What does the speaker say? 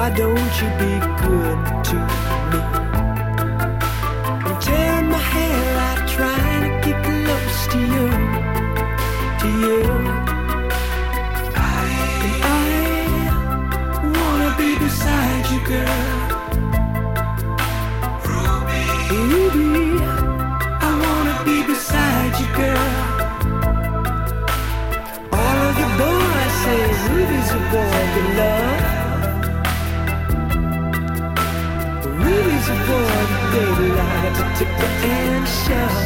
Why don't you be good to me? I'm tearing my hair out trying to get close to you, to you. And I wanna be beside you, girl. Ruby, I wanna be beside you, girl. All of the boys say Ruby's a boy to love. Ruby's a boy that they like to tip and shove.